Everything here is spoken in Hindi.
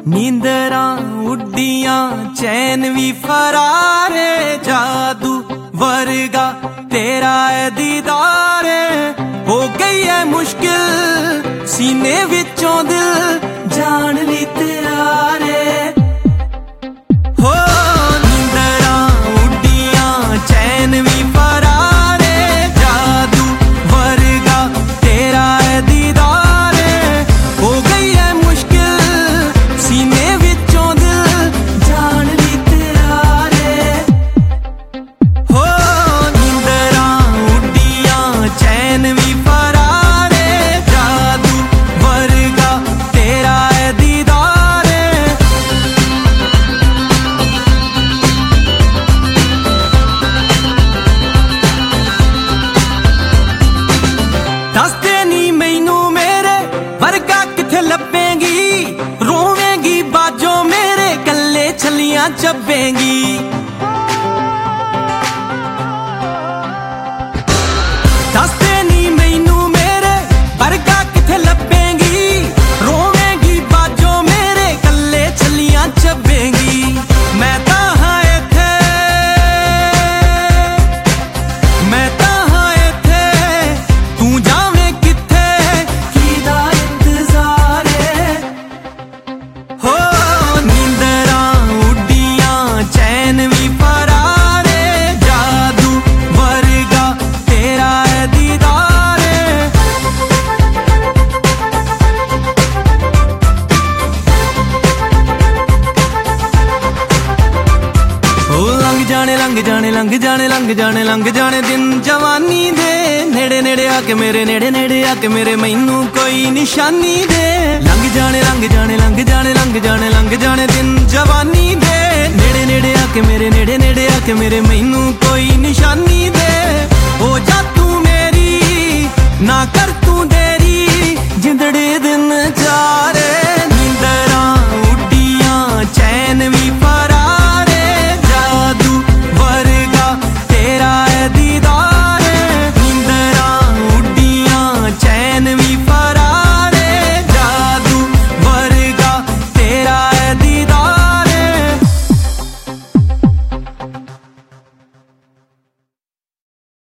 नींदरां उड्डियां चैन भी फरारे, जादू वर्गा तेरा है दीदार, हो गई है मुश्किल सीने विचों दिल जान ली तेरा रे। हो नींदरां उड्डियां चैन भी फरारे, जादू वर्गा तेरा है दीदार, हो गई है मुश्किल सीने विचों दिल जान ली तेरा रे। हो नींदरां उड्डियां चैन भी फरारे, जादू वर्गा तेरा है दीदार। दसदे नी मैनू मेरे वर्गा किथे लभेंगी, रोवेंगी बाजो मेरे कल्ले छलियां चबेंगी। दसदे नी मैनू मेरे वर्गा किथे लभेंगी, रोवेंगी बाजो मेरे कल्ले छलियां चबेंगी। मैं तां हां इत्थे, मैं तां हां इत्थे, तू जावें किथे कीदा इंतजार है। हो नींदरां उड्डियां चैन भी फरारे, जादू वर्गा तेरा है दीदार। ओ लंघ जाने लंघ जाने लंघ जाने लंघ जाने लंघ जाने दिन जवानी दे, नेड़े नेड़े आके मेरे नेड़े नेड़े आके मेरे मैनू कोई निशानी दे। लंघ जाने लंघ जाने लंघ जाने लंघ जाने लंघ जाने दिन जवानी दे, नेड़े नेड़े आके मेरे नेड़े नेड़े आके मेरे